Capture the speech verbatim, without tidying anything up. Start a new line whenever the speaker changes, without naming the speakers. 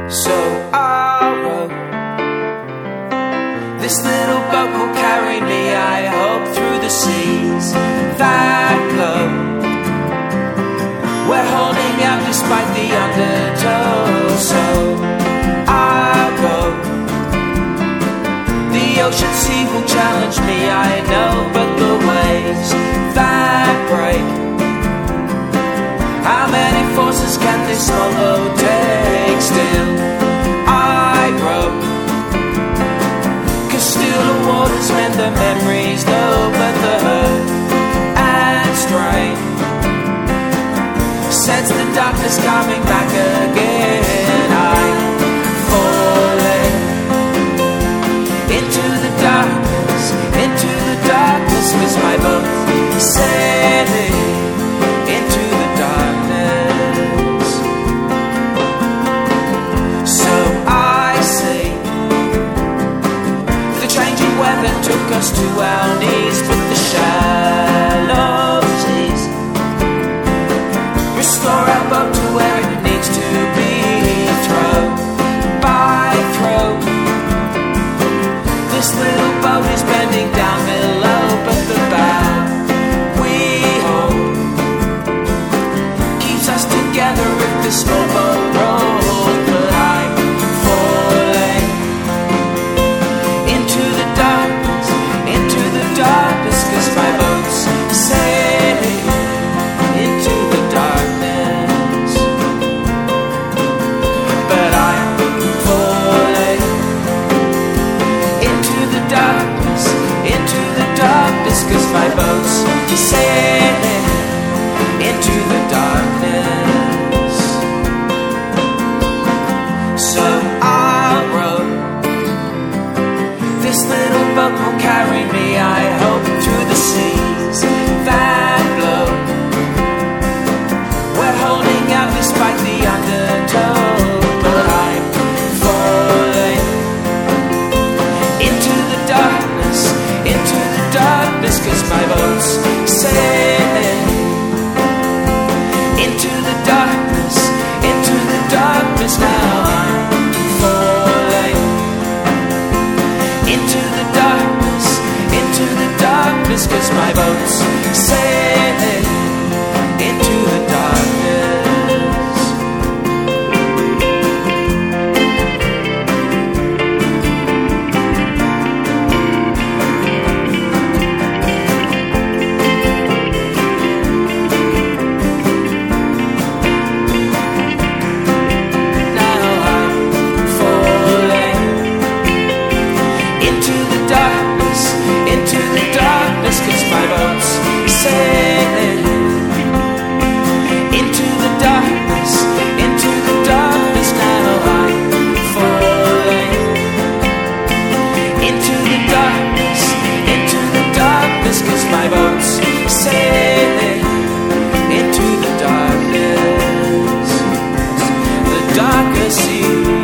So I'll row this little boat will carry me, I hope, through the seas that glow. We're holding out despite the undertow. So I'll row. The ocean sea will challenge me, I know, but the waves that break, how many forces can this small boat take? Still I row, 'cause still the waters mend the memories, no, but the hurt and strain sense the darkness coming back again. I falling into the darkness, into the darkness, 'cause my boat sailing into the darkness. So I say the changing weather took us to our knees, but the shallows ease, restore our boat to where it needs to be. Throw by throw, this little boat is bending down below, but the bow we hold keeps us together if the small boat rolls. But I'm falling into the darkness, into the darkness, 'cause my boat's sailing into the darkness. But I'm falling into the darkness, into the darkness, 'cause my boat's sailing into the darkness. So I'll row this little boat will carry me, I hope, through the seas that blow. We're holding out despite the undertow. But I'm falling into the darkness, into the darkness, 'cause my boat's sailing into the darkness, into the darkness. Now I'm falling into the darkness, into the darkness, 'cause my boat's sailing into the darkness. Now I'm falling into the darkness, into the darkness, 'cause my boat's sailing into the darkness, into the darkness. Now I'm falling into the darkness, into the darkness, 'cause my boat's sailing into the darkness, the darker sea.